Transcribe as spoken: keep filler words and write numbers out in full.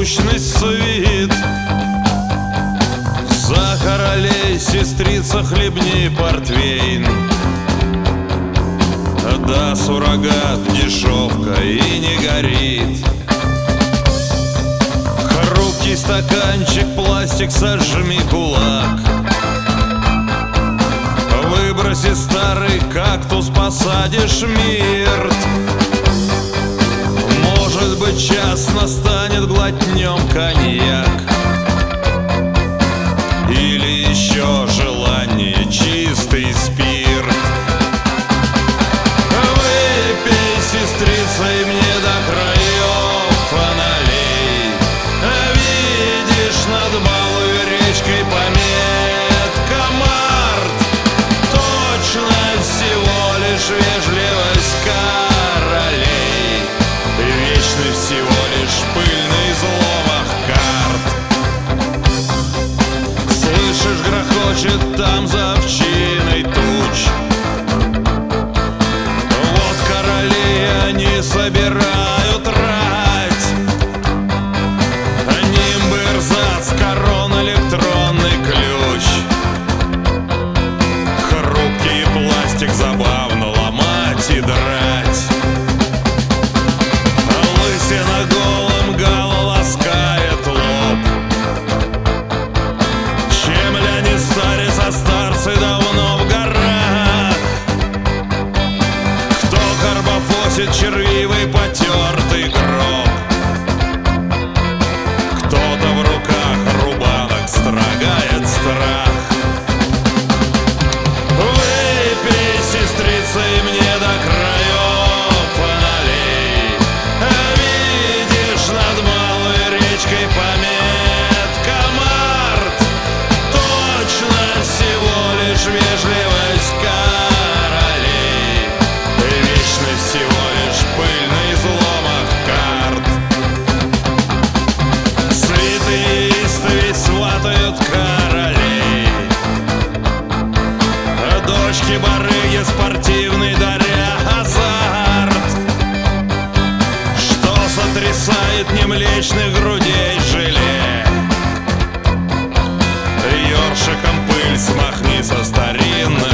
сущность свит. За королей, сестрица, хлебни портвейн. Да, суррогат, дешевка и не горит. Хрупкий стаканчик, пластик, сожми кулак. Выброси старый кактус, посадишь мирт. Может быть, час настанет, глотнем коньяк. Или еще желание, чистый спирт. Выпей, сестрица, и мне до краев налей. Видишь над малой речкой пометка Март. Точно всего лишь вежливость королей. Вечный всего лишь пыльный зломах карт. Слышишь, грохочет там за овчиной туч. Вот короли они собирают рать. Нимбы, эрзац, корон, электронный ключ. Хрупкий пластик забавно ломать и драть. Лысина голым гала ласкает лоб. Чем ля не старец, а старцы давно в горах. Кто карбофосит червивый потертый гроб. Кто-то в руках рубанок строгает страх. Выпей, сестрица, и мне до краев налей. Видишь над малой речкой пометка Март. Точно всего лишь вежливость королей. Вечный всего лишь пыльный зломах карт. Святые истовей сватают королей. Дочки барыги спортивный даря азарт. Что сотрясает немлечных грудей желе. Ёршиком пыль смахни со старинной